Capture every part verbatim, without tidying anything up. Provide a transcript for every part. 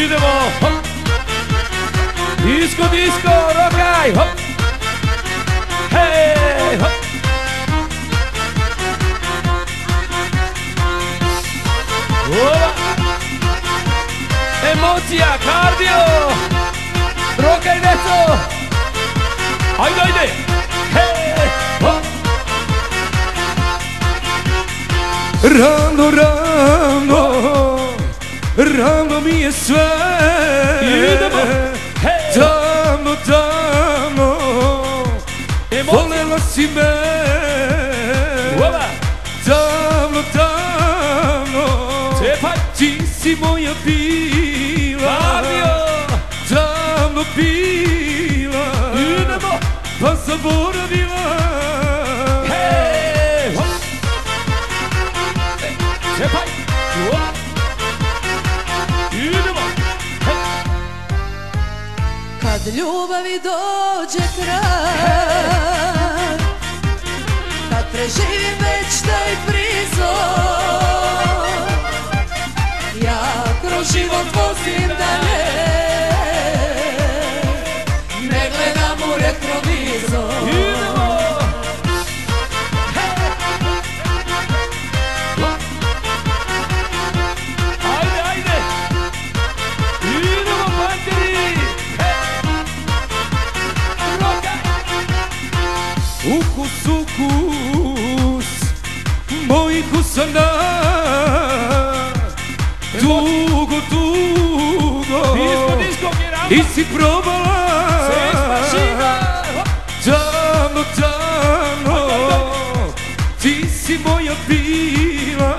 Idemo, hop. Disko, disko, rokaj, hop. Hej, hop. Ola. Emocija, kardio. Rokaj, deco. Ajde, ajde. Hej, hop. Ravno, ravno, ravno mi je sve. Idemo, hej. Davno, davno, volela si me. Ola. Davno, davno, Cepaj. ti si moja bila. Kardio. Davno bila. Idemo. Pa zaboravila. Hej, hop. Cepaj. Ola. Idemo. Hej. Kad ljubavi dođe kraj, kad preživim već taj prizor, ja kroz život vozim dalje, ne gledam u retrovizor. Idemo. Ajde, ajde. Idemo, panteri. Rokaj. Ukus, ukus mojih usana, dugo, dugo Disko, disko, geramba. nisi probala. Sex mašina. Davno, davno, ti si moja bila.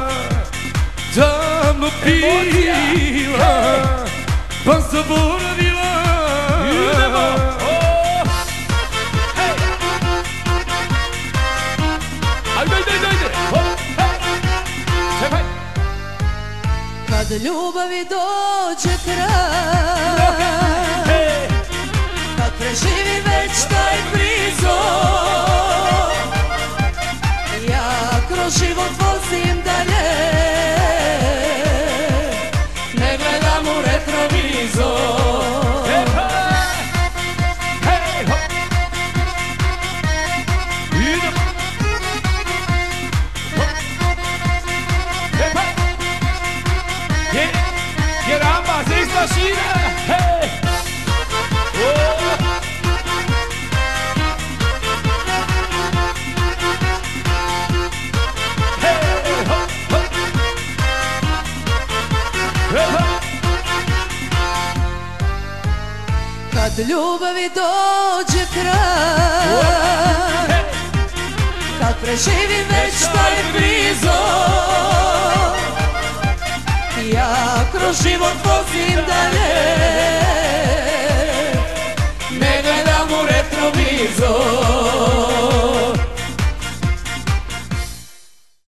Davno bila, pa zaboravila. Idemo. Oh. Hej. Ajde, ajde, ajde. Hop. Hej. Cepaj. Kad ljubavi dođe kraj, Hej. kad preživim već taj prizor, ja kroz život vozim dalje, ne gledam u retrovizor. Cepaj. Hej, hop. Idemo. Hop. Cepaj. Ge- Geramba, sex mašina. Hej. Oh. Hej, hop, hop. Cepaj. Kad ljubavi dođe kraj, Hej. kad preživim već taj prizor, ja kroz život vozim dalje, ne gledam u retrovizor.